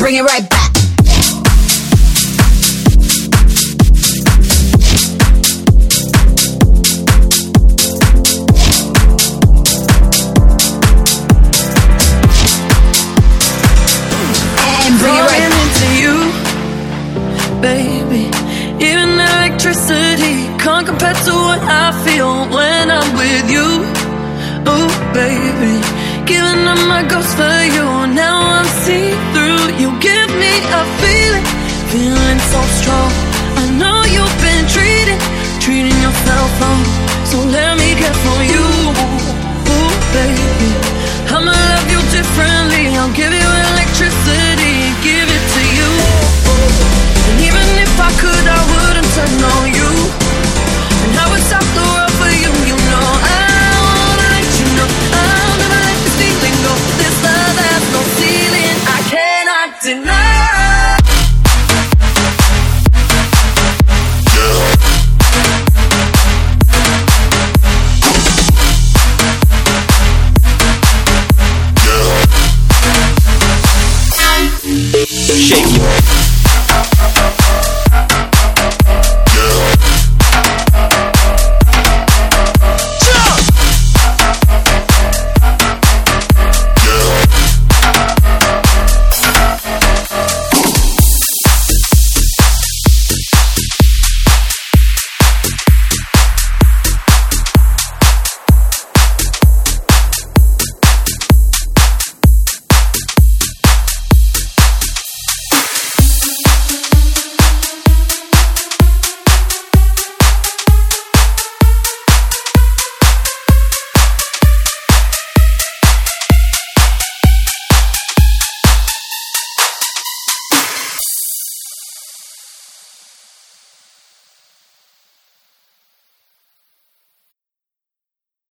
bring it right back. And bring it right back. Into you, baby. Even electricity can't compare to what I feel when I'm with you. Oh, baby, giving up my ghost for you. Now I'm see-through. You give me a feeling so strong. I know you've been treating yourself wrong. So let me care for you. Oh, baby, I'ma love you differently. I'll give you electricity, give it to you. And even if I could, I wouldn't turn on you. And I would stop the world for you, you know. I wanna let you know I'll never let this feeling go. This love has no ceiling, I cannot deny. Shake your